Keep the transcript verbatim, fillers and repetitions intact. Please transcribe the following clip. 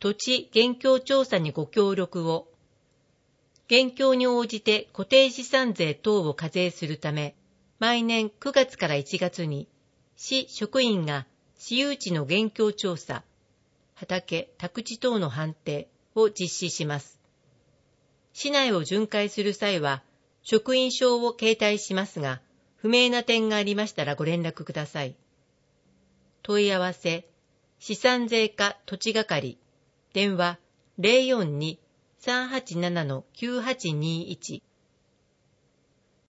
土地現況調査にご協力を。現況に応じて固定資産税等を課税するため、毎年くがつからいちがつに、市職員が私有地の現況調査、畑、宅地等の判定を実施します。市内を巡回する際は、職員証を携帯しますが、不明な点がありましたらご連絡ください。問い合わせ、資産税課土地係、電話 ゼロよんに さんはちなな きゅうはちにいち